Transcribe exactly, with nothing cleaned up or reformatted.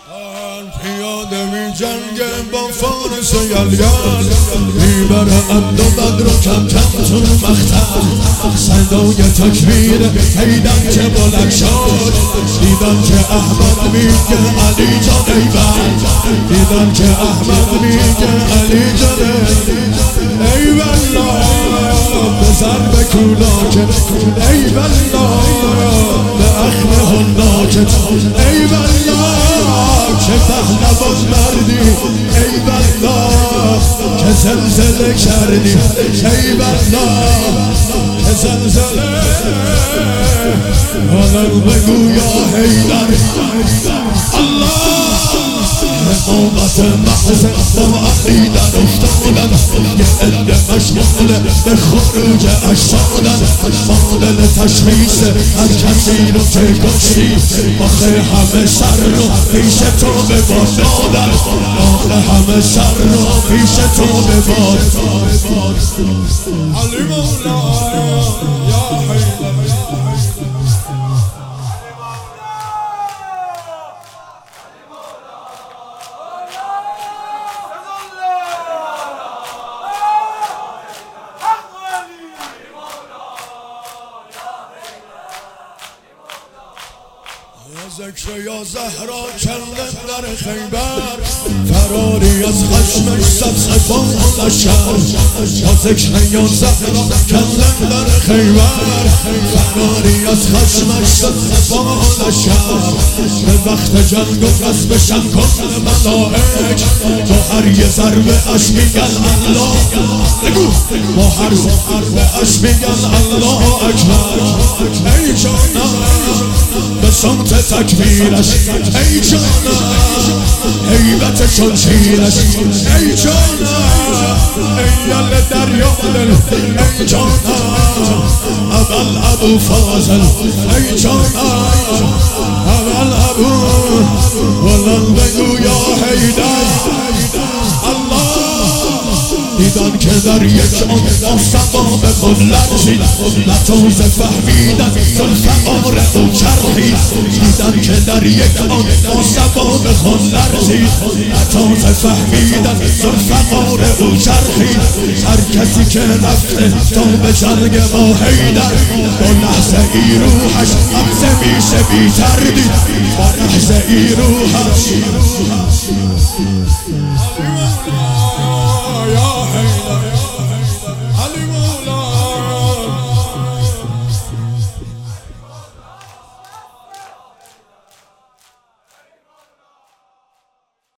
پیاده می جنگه با فارس یلیل، میبره عبد و بدر و کم کم تو مختل. صدای تکبیر حیدر که بلند شد، دیدن که احمد میگه علی جان ایول، دیدن که احمد میگه علی جان ایوالله. به ضرب کولاکت ایوالله، به اخم هناکت ایوالله. چه پهلوان مردی ایوالله، که زلزله کردی ایوالله، که زلزله. حالا بگو یا حیدر الله. امامت محض با عقیدن افتادن، یه عده مشغول به خروج اجسادن. معادل تشخیص هر کسی رو که کشتی، آخه همه سر رو پیش تو به باد دادن، آخه همه سر رو پیش تو به باد. علی مولا یا حیدر ذکر یا زهرا کردن در خیبر، فراری از خشمش صد سپاه لشکر. یا ذکر یا زهرا کردن در خیبر، فراری از خشمش صد سپاه لشکر. به وقت جنگ و غصبشن کن ملائک، با هر یه ضربه اش میگن الله. بگو با هر ضربه اش میگن الله اکبر. ای جانم به سمت تکبیرش، ای جانم حیبت شمشیرش، ای جانم ای یل دریا دل، ای جانم اول ابو فاضل، ای جانم اول ابو. بلند بگو یا حیدر الله. دیدن که در یک آن آسمان به خود لرزید، لطوز فهمیدن ذوالفقار او چرخید. دیدن که در یک آن آسمان به خود لرزید، لطوز فهمیدن ذوالفقار او چرخید. هر کسی که رفته تا به جنگ با حیدر، با لحظه ای روحش قبضه میشه بی تردید، با لحظه ای روحش. یا حیدر